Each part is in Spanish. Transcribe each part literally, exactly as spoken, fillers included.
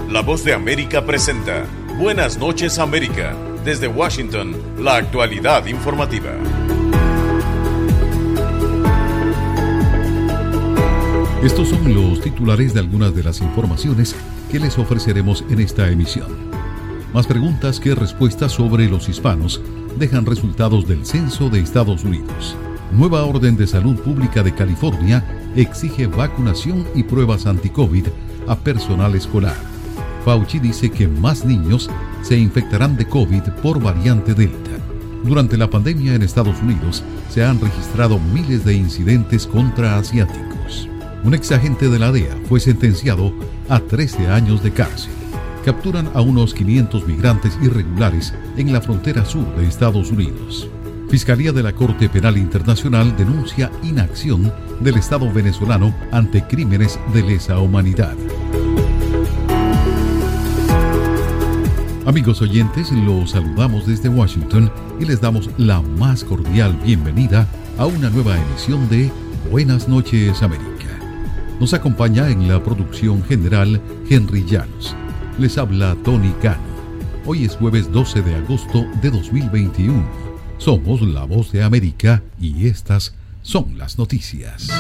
La Voz de América presenta Buenas noches América. Desde Washington, la actualidad informativa. Estos son los titulares de algunas de las informaciones que les ofreceremos en esta emisión. Más preguntas que respuestas sobre los hispanos dejan resultados del censo de Estados Unidos. Nueva orden de salud pública de California exige vacunación y pruebas anti-COVID a personal escolar. Fauci dice que más niños se infectarán de COVID por variante Delta. Durante la pandemia en Estados Unidos se han registrado miles de incidentes contra asiáticos. Un exagente de la D E A fue sentenciado a trece años de cárcel. Capturan a unos quinientos migrantes irregulares en la frontera sur de Estados Unidos. Fiscalía de la Corte Penal Internacional denuncia inacción del Estado venezolano ante crímenes de lesa humanidad. Amigos oyentes, los saludamos desde Washington y les damos la más cordial bienvenida a una nueva emisión de Buenas noches América. Nos acompaña en la producción general Henry Llanos. Les habla Tony Cano. Hoy es jueves doce de agosto de dos mil veintiuno. Somos La Voz de América y estas son las noticias.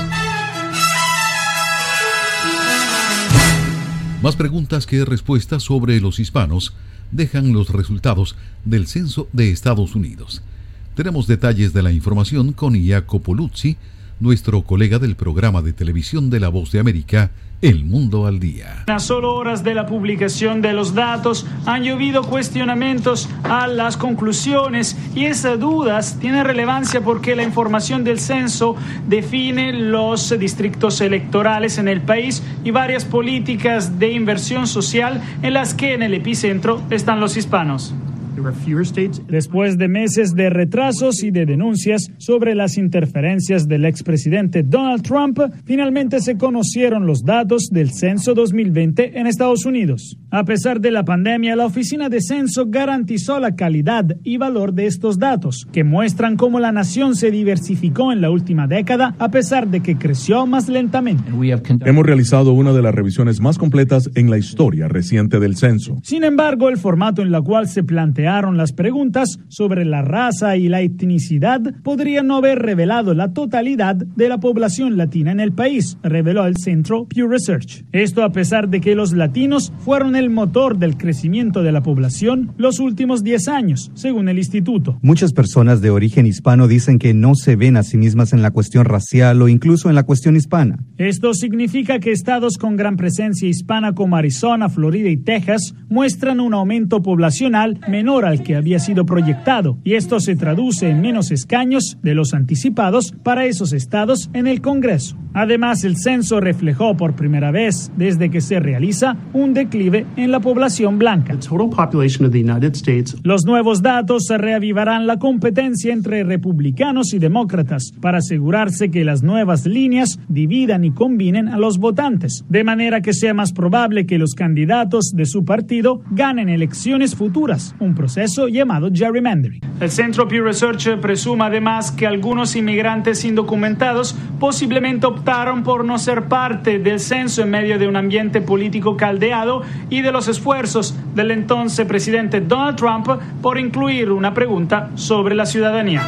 Más preguntas que respuestas sobre los hispanos dejan los resultados del censo de Estados Unidos. Tenemos detalles de la información con Jacopo Luzzi, nuestro colega del programa de televisión de La Voz de América, El Mundo al Día. A solo horas de la publicación de los datos han llovido cuestionamientos a las conclusiones y esas dudas tienen relevancia porque la información del censo define los distritos electorales en el país y varias políticas de inversión social en las que en el epicentro están los hispanos. Después de meses de retrasos y de denuncias sobre las interferencias del expresidente Donald Trump, finalmente se conocieron los datos del censo dos mil veinte en Estados Unidos. A pesar de la pandemia, la Oficina de Censo garantizó la calidad y valor de estos datos, que muestran cómo la nación se diversificó en la última década, a pesar de que creció más lentamente. Hemos realizado una de las revisiones más completas en la historia reciente del censo. Sin embargo, el formato en el cual se plantea las preguntas sobre la raza y la etnicidad podría no haber revelado la totalidad de la población latina en el país, reveló el centro Pew Research. Esto a pesar de que los latinos fueron el motor del crecimiento de la población los últimos diez años, según el instituto. Muchas personas de origen hispano dicen que no se ven a sí mismas en la cuestión racial o incluso en la cuestión hispana. Esto significa que estados con gran presencia hispana como Arizona, Florida y Texas muestran un aumento poblacional menor al que había sido proyectado, y esto se traduce en menos escaños de los anticipados para esos estados en el Congreso. Además, el censo reflejó por primera vez desde que se realiza un declive en la población blanca. Los nuevos datos reavivarán la competencia entre republicanos y demócratas para asegurarse que las nuevas líneas dividan y combinen a los votantes, de manera que sea más probable que los candidatos de su partido ganen elecciones futuras, un proceso llamado gerrymandering. El centro Pew Research presume además que algunos inmigrantes indocumentados posiblemente optaron por no ser parte del censo en medio de un ambiente político caldeado y de los esfuerzos del entonces presidente Donald Trump por incluir una pregunta sobre la ciudadanía.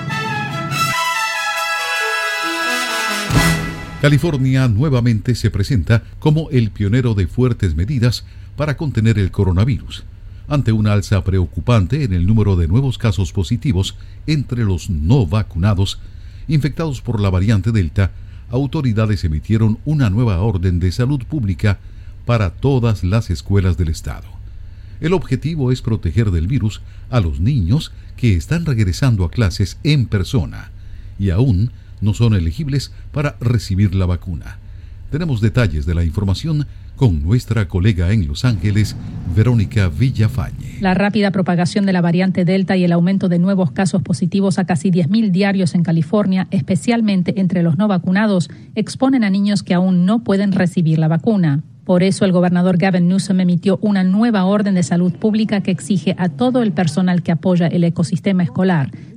California nuevamente se presenta como el pionero de fuertes medidas para contener el coronavirus, ante una alza preocupante en el número de nuevos casos positivos entre los no vacunados infectados por la variante Delta. Autoridades emitieron una nueva orden de salud pública para todas las escuelas del estado. El objetivo es proteger del virus a los niños que están regresando a clases en persona y aún no son elegibles para recibir la vacuna. Tenemos detalles de la información con nuestra colega en Los Ángeles, Verónica Villafañe. La rápida propagación de la variante Delta y el aumento de nuevos casos positivos a casi diez mil diarios en California, especialmente entre los no vacunados, exponen a niños que aún no pueden recibir la vacuna. Por eso el gobernador Gavin Newsom emitió una nueva orden de salud pública que exige a todo el personal que apoya el ecosistema escolar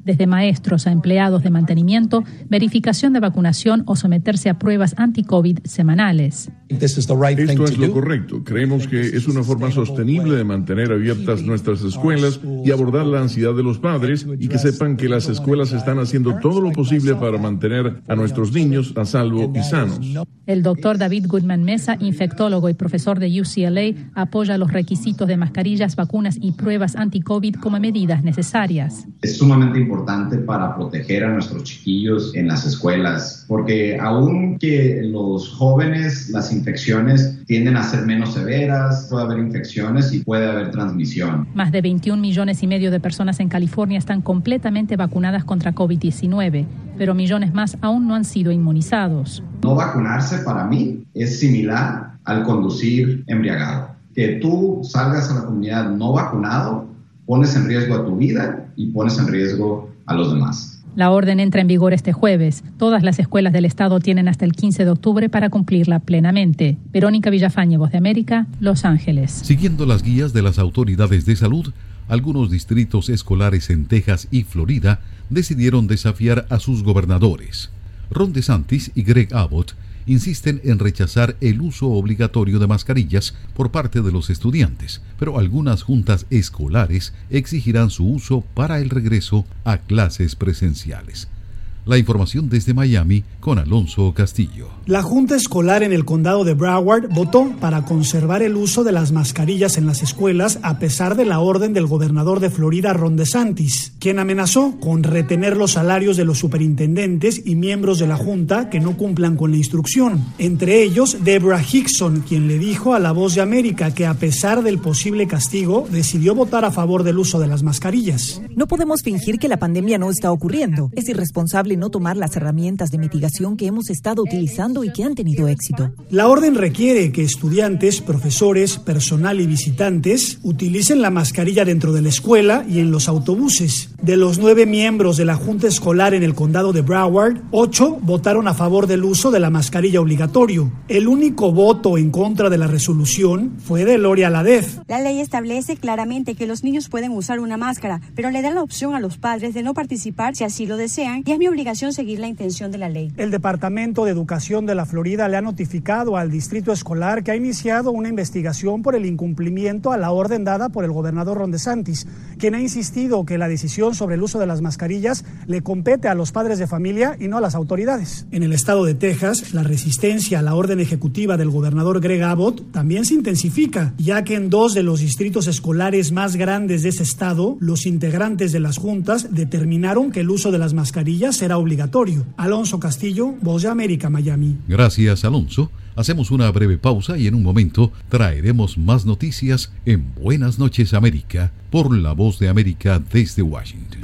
desde maestros a empleados de mantenimiento, verificación de vacunación o someterse a pruebas anti-COVID semanales. Esto es lo correcto. Creemos que es una forma sostenible de mantener abiertas nuestras escuelas y abordar la ansiedad de los padres y que sepan que las escuelas están haciendo todo lo posible para mantener a nuestros niños a salvo y sanos. El doctor David Goodman Mesa, infectólogo y profesor de U C L A, apoya los requisitos de mascarillas, vacunas y pruebas anti-COVID como medidas necesarias. Es sumamente importante para proteger a nuestros chiquillos en las escuelas, porque aunque los jóvenes, las infecciones tienden a ser menos severas, puede haber infecciones y puede haber transmisión. Más de veintiún millones y medio de personas en California están completamente vacunadas contra COVID diecinueve, pero millones más aún no han sido inmunizados. No vacunarse para mí es similar al conducir embriagado. Que tú salgas a la comunidad no vacunado, pones en riesgo a tu vida y pones en riesgo a los demás. La orden entra en vigor este jueves. Todas las escuelas del estado tienen hasta el quince de octubre para cumplirla plenamente. Verónica Villafañe, Voz de América, Los Ángeles. Siguiendo las guías de las autoridades de salud, algunos distritos escolares en Texas y Florida decidieron desafiar a sus gobernadores. Ron DeSantis y Greg Abbott insisten en rechazar el uso obligatorio de mascarillas por parte de los estudiantes, pero algunas juntas escolares exigirán su uso para el regreso a clases presenciales. La información desde Miami con Alonso Castillo. La Junta Escolar en el condado de Broward votó para conservar el uso de las mascarillas en las escuelas a pesar de la orden del gobernador de Florida, Ron DeSantis, quien amenazó con retener los salarios de los superintendentes y miembros de la Junta que no cumplan con la instrucción. Entre ellos, Deborah Hickson, quien le dijo a La Voz de América que a pesar del posible castigo, decidió votar a favor del uso de las mascarillas. No podemos fingir que la pandemia no está ocurriendo. Es irresponsable no tomar las herramientas de mitigación que hemos estado utilizando y que han tenido éxito. La orden requiere que estudiantes, profesores, personal y visitantes utilicen la mascarilla dentro de la escuela y en los autobuses. De los nueve miembros de la Junta Escolar en el condado de Broward, ocho votaron a favor del uso de la mascarilla obligatorio. El único voto en contra de la resolución fue de Lori Aladez. La ley establece claramente que los niños pueden usar una máscara, pero le da la opción a los padres de no participar si así lo desean, y es mi obligación seguir la intención de la ley. El Departamento de Educación de la Florida le ha notificado al distrito escolar que ha iniciado una investigación por el incumplimiento a la orden dada por el gobernador Ron DeSantis, quien ha insistido que la decisión sobre el uso de las mascarillas le compete a los padres de familia y no a las autoridades. En el estado de Texas, la resistencia a la orden ejecutiva del gobernador Greg Abbott también se intensifica, ya que en dos de los distritos escolares más grandes de ese estado, los integrantes de las juntas determinaron que el uso de las mascarillas será obligatorio. Alonso Castillo, Voz de América, Miami. Gracias, Alonso. Hacemos una breve pausa y en un momento traeremos más noticias en Buenas noches, América, por La Voz de América desde Washington.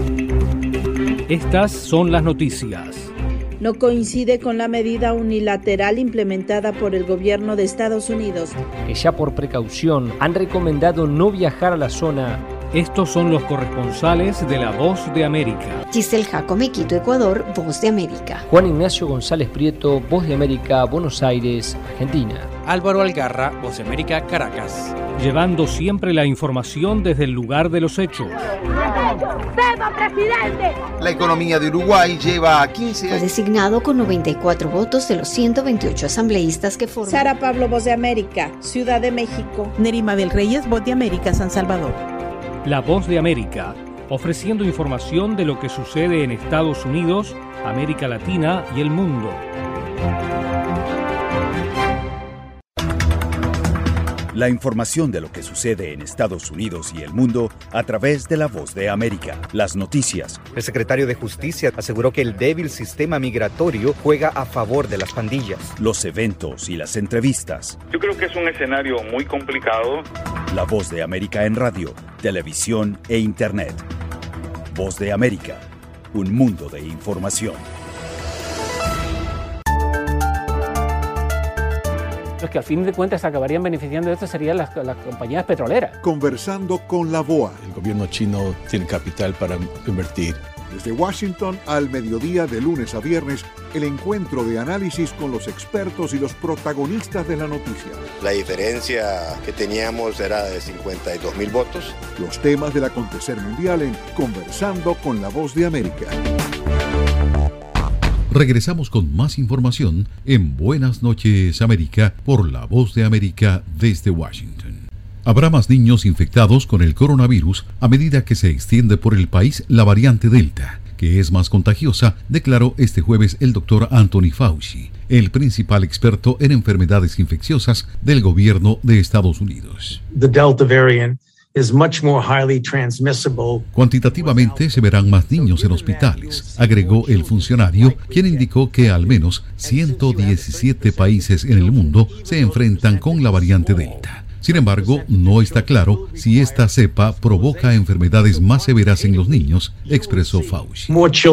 Estas son las noticias. No coincide con la medida unilateral implementada por el gobierno de Estados Unidos, que ya por precaución han recomendado no viajar a la zona. Estos son los corresponsales de La Voz de América. Giselle Jacome, Quito, Ecuador, Voz de América. Juan Ignacio González Prieto, Voz de América, Buenos Aires, Argentina. Álvaro Algarra, Voz de América, Caracas. Llevando siempre la información desde el lugar de los hechos. ¡Viva, presidente! La economía de Uruguay lleva a quince años. Fue designado con noventa y cuatro votos de los ciento veintiocho asambleístas que forman. Sara Pablo, Voz de América, Ciudad de México. Nerima del Reyes, Voz de América, San Salvador. La Voz de América, ofreciendo información de lo que sucede en Estados Unidos, América Latina y el mundo. La información de lo que sucede en Estados Unidos y el mundo a través de La Voz de América. Las noticias. El secretario de Justicia aseguró que el débil sistema migratorio juega a favor de las pandillas. Los eventos y las entrevistas. Yo creo que es un escenario muy complicado. La Voz de América en radio, televisión e internet. Voz de América, un mundo de información. Los que al fin de cuentas acabarían beneficiando de esto serían las, las compañías petroleras. Conversando con la B O A. El gobierno chino tiene capital para invertir Desde Washington al mediodía de lunes a viernes, el encuentro de análisis con los expertos y los protagonistas de la noticia. La diferencia que teníamos era de cincuenta y dos mil votos. Los temas del acontecer mundial en Conversando con la Voz de América. Regresamos con más información en Buenas noches América por la Voz de América desde Washington. Habrá más niños infectados con el coronavirus a medida que se extiende por el país la variante Delta, que es más contagiosa, declaró este jueves el doctor Anthony Fauci, el principal experto en enfermedades infecciosas del gobierno de Estados Unidos. The Delta variant is much more highly transmissible. Cuantitativamente se verán más niños en hospitales, agregó el funcionario, quien indicó que al menos ciento diecisiete países en el mundo se enfrentan con la variante Delta. Sin embargo, no está claro si esta cepa provoca enfermedades más severas en los niños, expresó Fauci.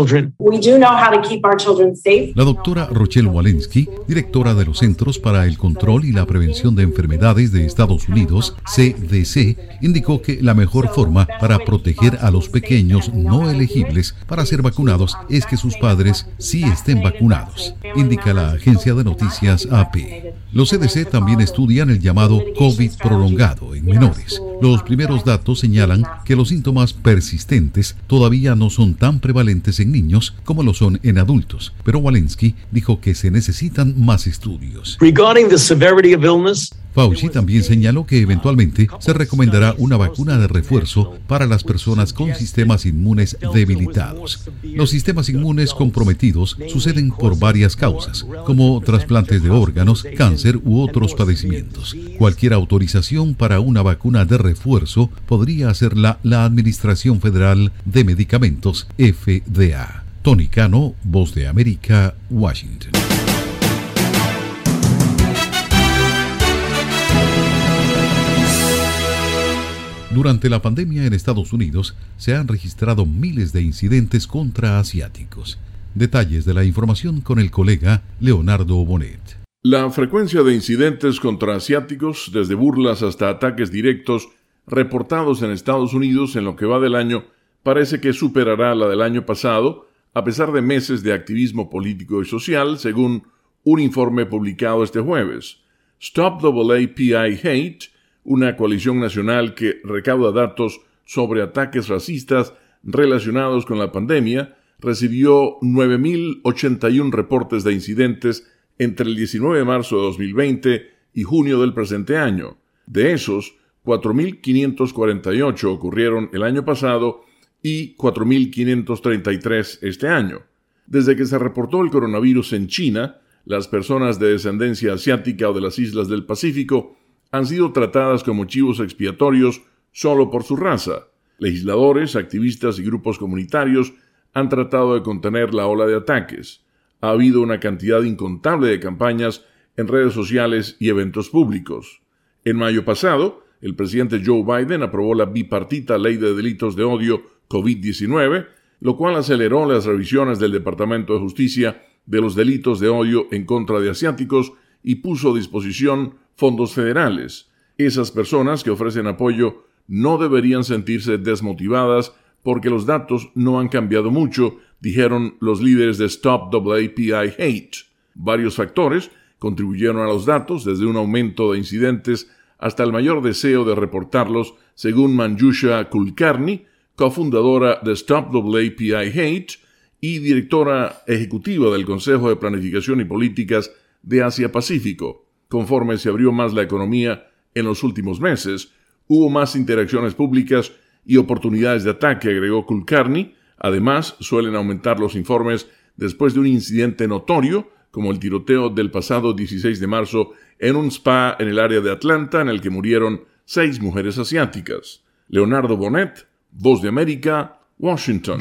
La doctora Rochelle Walensky, directora de los Centros para el Control y la Prevención de Enfermedades de Estados Unidos, C D C, indicó que la mejor forma para proteger a los pequeños no elegibles para ser vacunados es que sus padres sí estén vacunados, indica la agencia de noticias A P. Los C D C también estudian el llamado COVID prolongado en menores. Los primeros datos señalan que los síntomas persistentes todavía no son tan prevalentes en niños como lo son en adultos, pero Walensky dijo que se necesitan más estudios. Regarding the severity of illness, Fauci también señaló que eventualmente se recomendará una vacuna de refuerzo para las personas con sistemas inmunes debilitados. Los sistemas inmunes comprometidos suceden por varias causas, como trasplantes de órganos, cáncer u otros padecimientos. Cualquier autorización para una vacuna de refuerzo podría hacerla la Administración Federal de Medicamentos, F D A. Tony Cano, Voz de América, Washington. Durante la pandemia en Estados Unidos se han registrado miles de incidentes contra asiáticos. Detalles de la información con el colega Leonardo Bonet. La frecuencia de incidentes contra asiáticos, desde burlas hasta ataques directos, reportados en Estados Unidos en lo que va del año, parece que superará la del año pasado, a pesar de meses de activismo político y social, según un informe publicado este jueves. Stop A A P I Hate, una coalición nacional que recauda datos sobre ataques racistas relacionados con la pandemia, recibió nueve mil ochenta y uno reportes de incidentes entre el diecinueve de marzo de dos mil veinte y junio del presente año. De esos, cuatro mil quinientos cuarenta y ocho ocurrieron el año pasado y cuatro mil quinientos treinta y tres este año. Desde que se reportó el coronavirus en China, las personas de descendencia asiática o de las islas del Pacífico han sido tratadas como chivos expiatorios solo por su raza. Legisladores, activistas y grupos comunitarios han tratado de contener la ola de ataques. Ha habido una cantidad incontable de campañas en redes sociales y eventos públicos. En mayo pasado, el presidente Joe Biden aprobó la bipartita Ley de Delitos de Odio COVID diecinueve, lo cual aceleró las revisiones del Departamento de Justicia de los delitos de odio en contra de asiáticos y puso a disposición fondos federales. Esas personas que ofrecen apoyo no deberían sentirse desmotivadas porque los datos no han cambiado mucho, dijeron los líderes de Stop A A P I Hate. Varios factores contribuyeron a los datos, desde un aumento de incidentes hasta el mayor deseo de reportarlos, según Manjusha Kulkarni, cofundadora de Stop A A P I Hate y directora ejecutiva del Consejo de Planificación y Políticas de Asia-Pacífico. Conforme se abrió más la economía en los últimos meses, hubo más interacciones públicas y oportunidades de ataque, agregó Kulkarni. Además, suelen aumentar los informes después de un incidente notorio, como el tiroteo del pasado dieciséis de marzo en un spa en el área de Atlanta, en el que murieron seis mujeres asiáticas. Leonardo Bonet, Voz de América, Washington.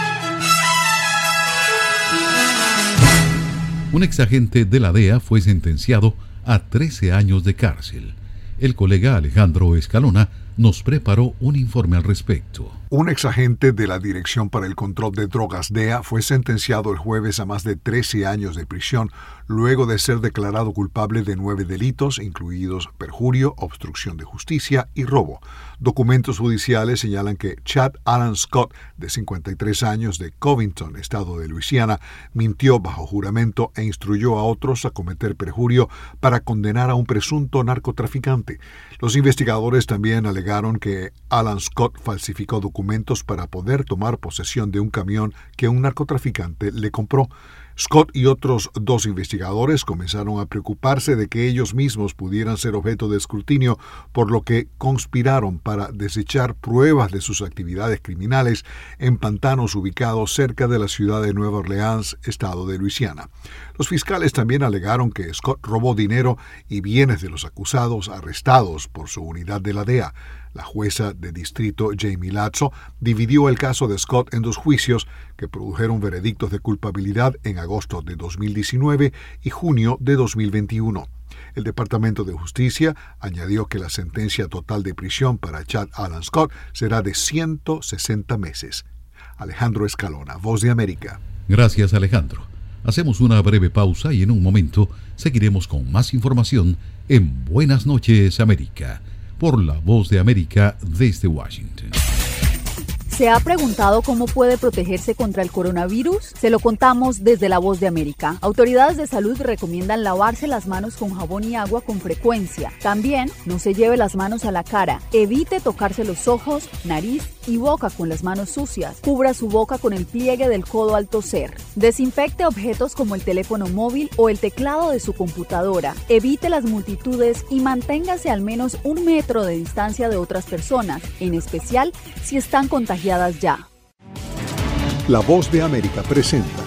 Un exagente de la D E A fue sentenciado a trece años de cárcel. El colega Alejandro Escalona nos preparó un informe al respecto. Un exagente de la Dirección para el Control de Drogas, D E A, fue sentenciado el jueves a más de trece años de prisión luego de ser declarado culpable de nueve delitos, incluidos perjurio, obstrucción de justicia y robo. Documentos judiciales señalan que Chad Alan Scott, de cincuenta y tres años, de Covington, estado de Luisiana, mintió bajo juramento e instruyó a otros a cometer perjurio para condenar a un presunto narcotraficante. Los investigadores también alegaron que Alan Scott falsificó documentos documentos para poder tomar posesión de un camión que un narcotraficante le compró. Scott y otros dos investigadores comenzaron a preocuparse de que ellos mismos pudieran ser objeto de escrutinio, por lo que conspiraron para desechar pruebas de sus actividades criminales en pantanos ubicados cerca de la ciudad de Nueva Orleans, estado de Luisiana. Los fiscales también alegaron que Scott robó dinero y bienes de los acusados arrestados por su unidad de la D E A. La jueza de distrito Jamie Lazzo dividió el caso de Scott en dos juicios que produjeron veredictos de culpabilidad en agosto de dos mil diecinueve y junio de dos mil veintiuno. El Departamento de Justicia añadió que la sentencia total de prisión para Chad Alan Scott será de ciento sesenta meses. Alejandro Escalona, Voz de América. Gracias, Alejandro. Hacemos una breve pausa y en un momento seguiremos con más información en Buenas noches, América, por la Voz de América desde Washington. ¿Se ha preguntado cómo puede protegerse contra el coronavirus? Se lo contamos desde La Voz de América. Autoridades de salud recomiendan lavarse las manos con jabón y agua con frecuencia. También no se lleve las manos a la cara. Evite tocarse los ojos, nariz y boca con las manos sucias. Cubra su boca con el pliegue del codo al toser. Desinfecte objetos como el teléfono móvil o el teclado de su computadora. Evite las multitudes y manténgase al menos un metro de distancia de otras personas, en especial si están contagiadas ya. La Voz de América presenta.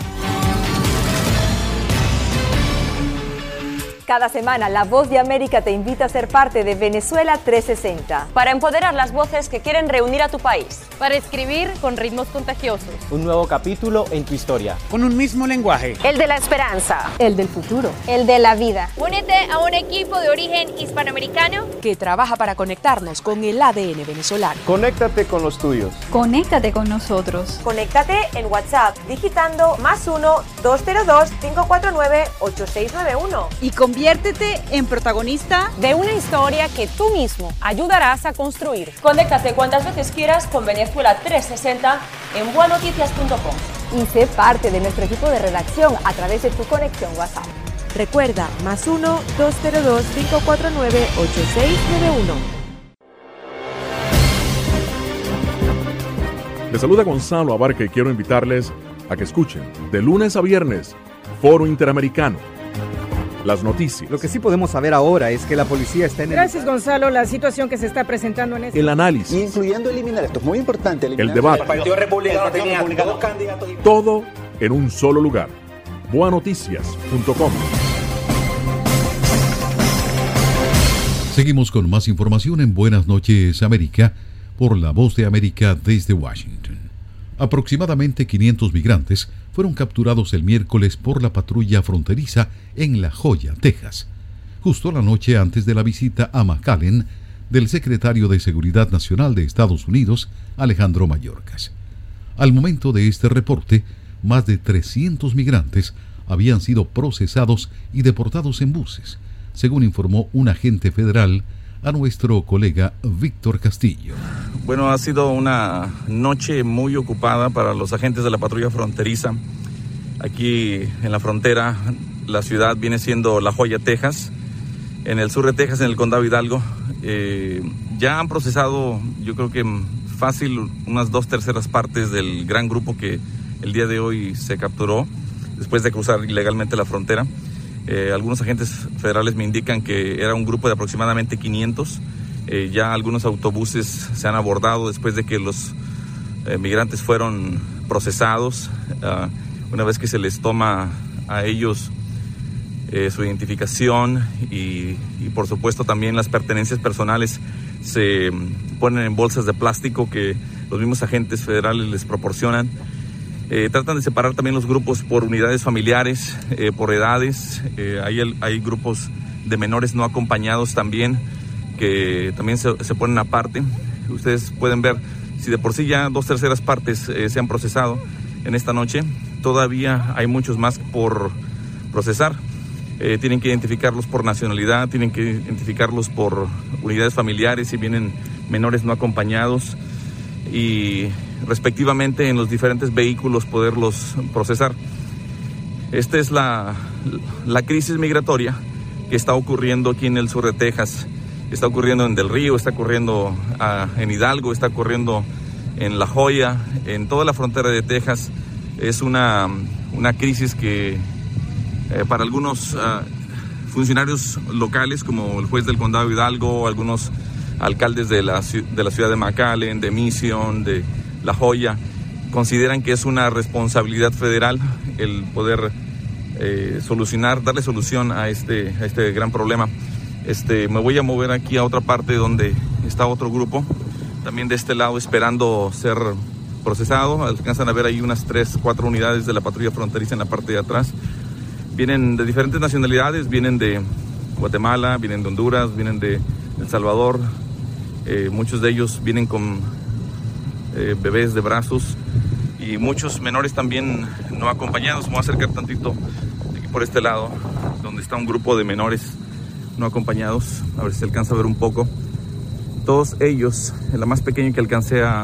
Cada semana, La Voz de América te invita a ser parte de Venezuela trescientos sesenta. Para empoderar las voces que quieren reunir a tu país. Para escribir con ritmos contagiosos. Un nuevo capítulo en tu historia. Con un mismo lenguaje. El de la esperanza. El del futuro. El de la vida. Únete a un equipo de origen hispanoamericano que trabaja para conectarnos con el A D N venezolano. Conéctate con los tuyos. Conéctate con nosotros. Conéctate en WhatsApp digitando más uno, dos cero dos, cinco cuatro nueve, ocho seis nueve uno. Y con Conviértete en protagonista de una historia que tú mismo ayudarás a construir. Conéctate cuantas veces quieras con Venezuela trescientos sesenta en buenoticias punto com. Y sé parte de nuestro equipo de redacción a través de tu conexión WhatsApp. Recuerda, más uno, dos cero dos, cinco cuatro nueve, ocho seis nueve uno. Les saluda Gonzalo Abarca y quiero invitarles a que escuchen de lunes a viernes Foro Interamericano. Las noticias. Lo que sí podemos saber ahora es que la policía está en el... Gracias, Gonzalo. La situación que se está presentando en este... El análisis. Incluyendo eliminar, esto es muy importante. El debate. El Partido Republicano tenía dos candidatos. Todo en un solo lugar. buenoticias punto com. Seguimos con más información en Buenas noches, América, por La Voz de América desde Washington. Aproximadamente quinientos migrantes fueron capturados el miércoles por la patrulla fronteriza en La Joya, Texas, justo la noche antes de la visita a McAllen del secretario de Seguridad Nacional de Estados Unidos, Alejandro Mayorkas. Al momento de este reporte, más de trescientos migrantes habían sido procesados y deportados en buses, según informó un agente federal a nuestro colega Víctor Castillo. Bueno, ha sido una noche muy ocupada para los agentes de la patrulla fronteriza. Aquí en la frontera, la ciudad viene siendo La Joya, Texas, en el sur de Texas, en el condado Hidalgo. Eh, ya han procesado, yo creo que fácil, unas dos terceras partes del gran grupo que el día de hoy se capturó después de cruzar ilegalmente la frontera. Eh, algunos agentes federales me indican que era un grupo de aproximadamente quinientos. Eh, ya algunos autobuses se han abordado después de que los eh, migrantes fueron procesados. Uh, una vez que se les toma a ellos eh, su identificación y, y por supuesto también las pertenencias personales se ponen en bolsas de plástico que los mismos agentes federales les proporcionan. Eh, tratan de separar también los grupos por unidades familiares, eh, por edades. Eh, hay, el, hay grupos de menores no acompañados también, que también se, se ponen aparte. Ustedes pueden ver, Si de por sí ya dos terceras partes eh, se han procesado en esta noche, todavía hay muchos más por procesar. Eh, tienen que identificarlos por nacionalidad, tienen que identificarlos por unidades familiares, si vienen menores no acompañados, y respectivamente en los diferentes vehículos poderlos procesar. Esta es la, la crisis migratoria que está ocurriendo aquí en el sur de Texas. Está ocurriendo en Del Río, está ocurriendo uh, en Hidalgo, está ocurriendo en La Joya, en toda la frontera de Texas. Es una, una crisis que eh, para algunos uh, funcionarios locales, como el juez del condado de Hidalgo, algunos alcaldes de la, de la ciudad de McAllen, de Mission, de La Joya, consideran que es una responsabilidad federal el poder eh, solucionar, darle solución a este, a este gran problema. Este, me voy a mover aquí a otra parte donde está otro grupo, también de este lado esperando ser procesado. Alcanzan a ver ahí unas tres, cuatro unidades de la patrulla fronteriza en la parte de atrás. Vienen de diferentes nacionalidades, vienen de Guatemala, vienen de Honduras, vienen de El Salvador. Eh, muchos de ellos vienen con eh, bebés de brazos y muchos menores también no acompañados. Me voy a acercar tantito aquí por este lado, donde está un grupo de menores no acompañados, a ver si se alcanza a ver un poco. Todos ellos, la más pequeña que alcancé a,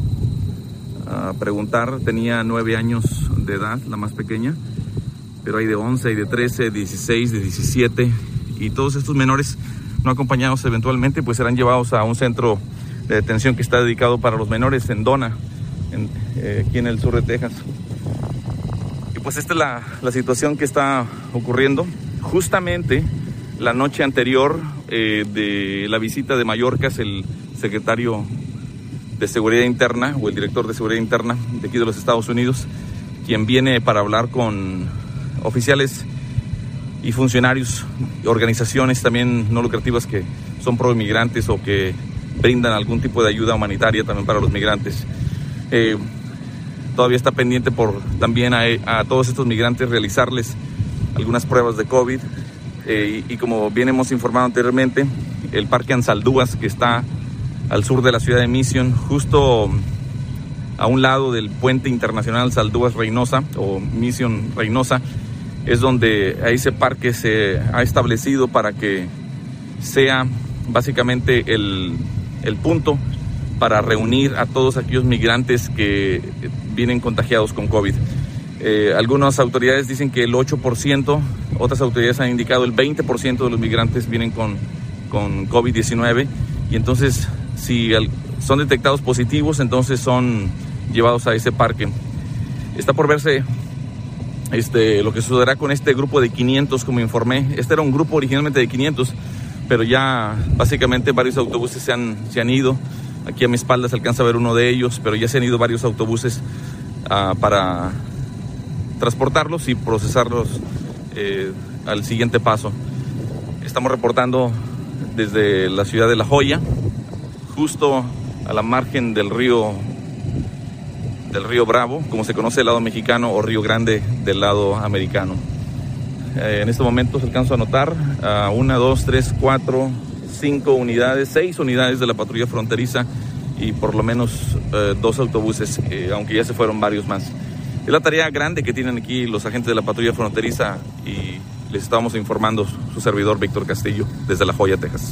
a preguntar, tenía nueve años de edad, la más pequeña, pero hay de once, hay de trece, dieciséis, de diecisiete, y todos estos menores no acompañados eventualmente pues serán llevados a un centro de detención que está dedicado para los menores en Dona, en, eh, aquí en el sur de Texas. Y pues esta es la, la situación que está ocurriendo. Justamente la noche anterior eh, de la visita de Mayorkas, el secretario de Seguridad Interna o el director de Seguridad Interna de aquí de los Estados Unidos, quien viene para hablar con oficiales y funcionarios, organizaciones también no lucrativas que son pro inmigrantes o que brindan algún tipo de ayuda humanitaria también para los migrantes. Eh, todavía está pendiente por también a, a todos estos migrantes realizarles algunas pruebas de COVID. Eh, y, y como bien hemos informado anteriormente, el Parque Ansaldúas, que está al sur de la ciudad de Mission, justo a un lado del puente internacional Saldúas-Reynosa o Mission-Reynosa, es donde a ese parque se ha establecido para que sea básicamente el, el punto para reunir a todos aquellos migrantes que vienen contagiados con COVID. Eh, algunas autoridades dicen que el ocho por ciento, otras autoridades han indicado el veinte por ciento de los migrantes vienen con, con COVID diecinueve, y entonces si son detectados positivos, entonces son llevados a ese parque. Está por verse este, lo que sucederá con este grupo de quinientos, como informé. Este era un grupo originalmente de quinientos, pero ya básicamente varios autobuses se han, se han ido. Aquí a mi espalda se alcanza a ver uno de ellos, pero ya se han ido varios autobuses uh, para transportarlos y procesarlos eh, al siguiente paso. Estamos reportando desde la ciudad de La Joya, justo a la margen del río del río Bravo, como se conoce del lado mexicano, o Río Grande del lado americano. Eh, en este momento se alcanza a notar a una, dos, tres, cuatro, cinco unidades, seis unidades de la patrulla fronteriza y por lo menos eh, dos autobuses, eh, aunque ya se fueron varios más. Es la tarea grande que tienen aquí los agentes de la patrulla fronteriza y les estamos informando su servidor Víctor Castillo desde La Joya, Texas.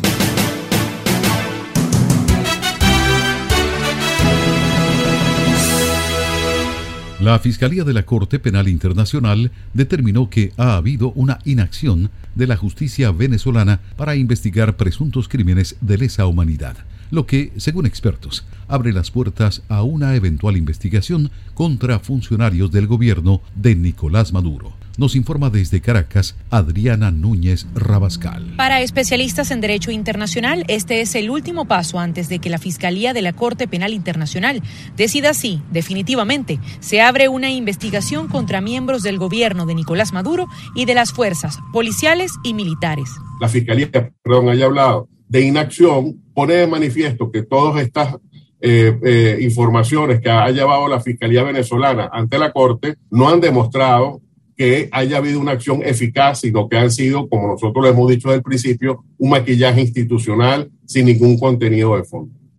La Fiscalía de la Corte Penal Internacional determinó que ha habido una inacción de la justicia venezolana para investigar presuntos crímenes de lesa humanidad, lo que, según expertos, abre las puertas a una eventual investigación contra funcionarios del gobierno de Nicolás Maduro. Nos informa desde Caracas Adriana Núñez Rabascal. Para especialistas en derecho internacional, este es el último paso antes de que la Fiscalía de la Corte Penal Internacional decida si, definitivamente, se abre una investigación contra miembros del gobierno de Nicolás Maduro y de las fuerzas policiales y militares. La Fiscalía, perdón, haya hablado de inacción, pone de manifiesto que todas estas eh, eh, informaciones que ha llevado la Fiscalía venezolana ante la Corte no han demostrado que haya habido una acción eficaz, sino que han sido, como nosotros lo hemos dicho desde el principio, un maquillaje institucional sin ningún contenido de fondo.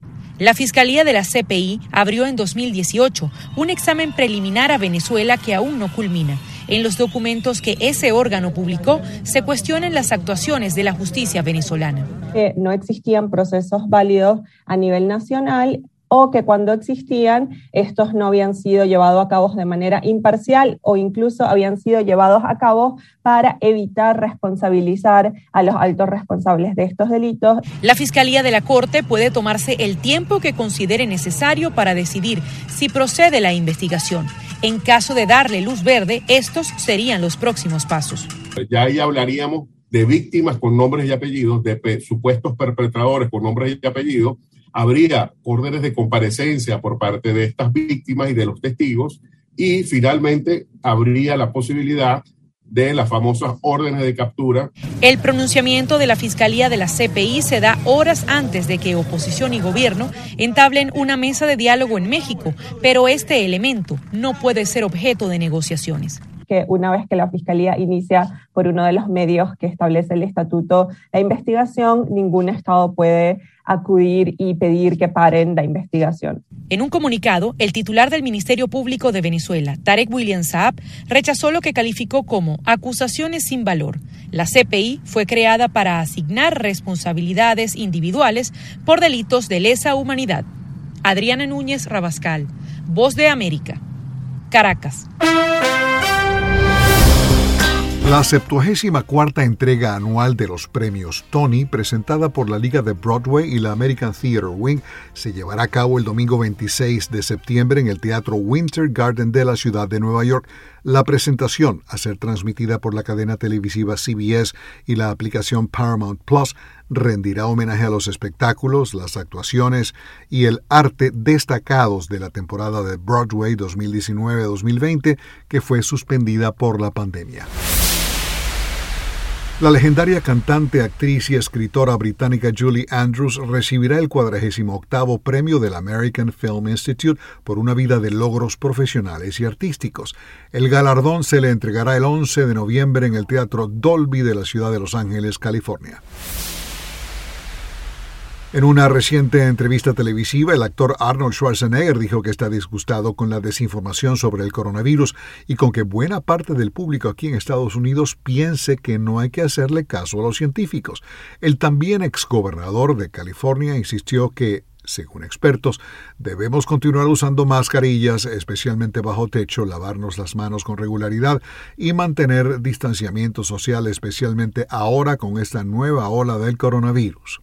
La Fiscalía de la C P I abrió en dos mil dieciocho un examen preliminar a Venezuela que aún no culmina. En los documentos que ese órgano publicó, se cuestionan las actuaciones de la justicia venezolana. Que no existían procesos válidos a nivel nacional o que cuando existían, estos no habían sido llevados a cabo de manera imparcial o incluso habían sido llevados a cabo para evitar responsabilizar a los altos responsables de estos delitos. La Fiscalía de la Corte puede tomarse el tiempo que considere necesario para decidir si procede la investigación. En caso de darle luz verde, estos serían los próximos pasos. Ya ahí hablaríamos de víctimas con nombres y apellidos, de pe- supuestos perpetradores con nombres y apellidos. Habría órdenes de comparecencia por parte de estas víctimas y de los testigos, y finalmente habría la posibilidad de las famosas órdenes de captura. El pronunciamiento de la Fiscalía de la C P I se da horas antes de que oposición y gobierno entablen una mesa de diálogo en México, pero este elemento no puede ser objeto de negociaciones. Que una vez que la Fiscalía inicia por uno de los medios que establece el estatuto la investigación, ningún Estado puede acudir y pedir que paren la investigación. En un comunicado, el titular del Ministerio Público de Venezuela, Tarek William Saab, rechazó lo que calificó como acusaciones sin valor. La C P I fue creada para asignar responsabilidades individuales por delitos de lesa humanidad. Adriana Núñez Rabascal, Voz de América, Caracas. La septuagésima cuarta entrega anual de los premios Tony, presentada por la Liga de Broadway y la American Theater Wing, se llevará a cabo el domingo veintiséis de septiembre en el Teatro Winter Garden de la ciudad de Nueva York. La presentación, a ser transmitida por la cadena televisiva C B S y la aplicación Paramount Plus, rendirá homenaje a los espectáculos, las actuaciones y el arte destacados de la temporada de Broadway dos mil diecinueve dos mil veinte, que fue suspendida por la pandemia. La legendaria cantante, actriz y escritora británica Julie Andrews recibirá el cuadragésimo octavo premio del American Film Institute por una vida de logros profesionales y artísticos. El galardón se le entregará el once de noviembre en el Teatro Dolby de la ciudad de Los Ángeles, California. En una reciente entrevista televisiva, el actor Arnold Schwarzenegger dijo que está disgustado con la desinformación sobre el coronavirus y con que buena parte del público aquí en Estados Unidos piense que no hay que hacerle caso a los científicos. El también exgobernador de California insistió que, según expertos, debemos continuar usando mascarillas, especialmente bajo techo, lavarnos las manos con regularidad y mantener distanciamiento social, especialmente ahora con esta nueva ola del coronavirus.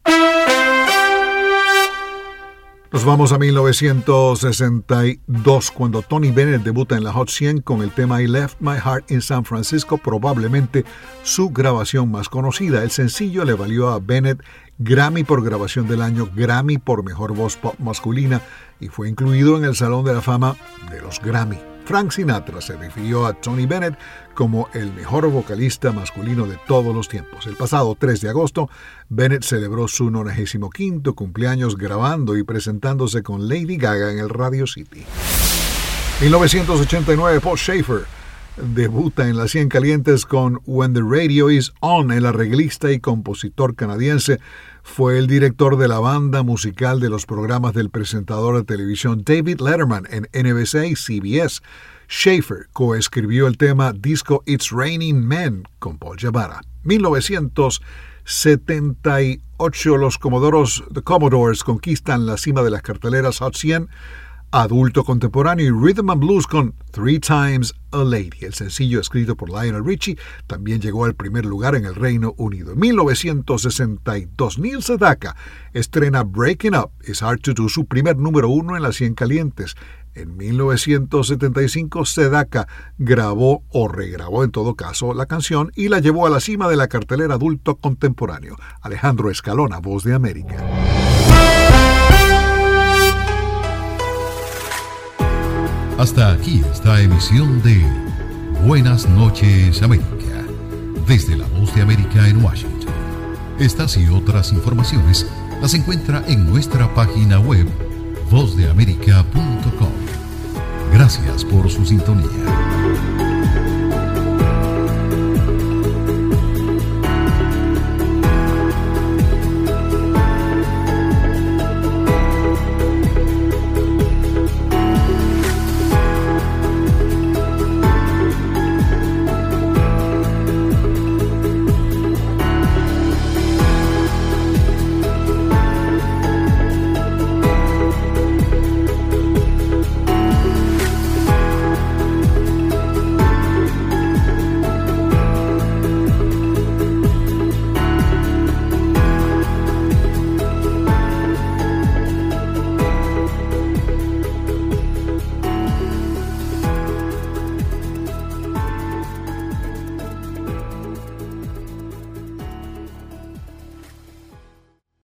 Nos vamos a mil novecientos sesenta y dos, cuando Tony Bennett debuta en la Hot cien con el tema I Left My Heart in San Francisco, probablemente su grabación más conocida. El sencillo le valió a Bennett Grammy por grabación del año, Grammy por mejor voz pop masculina y fue incluido en el Salón de la Fama de los Grammy. Frank Sinatra se refirió a Tony Bennett como el mejor vocalista masculino de todos los tiempos. El pasado tres de agosto, Bennett celebró su noventa y quinto cumpleaños grabando y presentándose con Lady Gaga en el Radio City. mil novecientos ochenta y nueve, Paul Schaefer debuta en las cien calientes con When the Radio Is On. El arreglista y compositor canadiense fue el director de la banda musical de los programas del presentador de televisión David Letterman en N B C y C B S. Schaefer coescribió el tema Disco It's Raining Men con Paul Yabara. mil novecientos setenta y ocho, los Comodoros, The Commodores conquistan la cima de las carteleras Hot cien, adulto contemporáneo y Rhythm and Blues con Three Times a Lady. El sencillo escrito por Lionel Richie también llegó al primer lugar en el Reino Unido. En mil novecientos sesenta y dos, Neil Sedaka estrena Breaking Up Is Hard to Do, su primer número uno en las cien calientes. En mil novecientos setenta y cinco, Sedaka grabó o regrabó en todo caso la canción y la llevó a la cima de la cartelera adulto contemporáneo. Alejandro Escalona, Voz de América. Hasta aquí esta emisión de Buenas noches América, desde la Voz de América en Washington. Estas y otras informaciones las encuentra en nuestra página web voz de américa punto com. Gracias por su sintonía.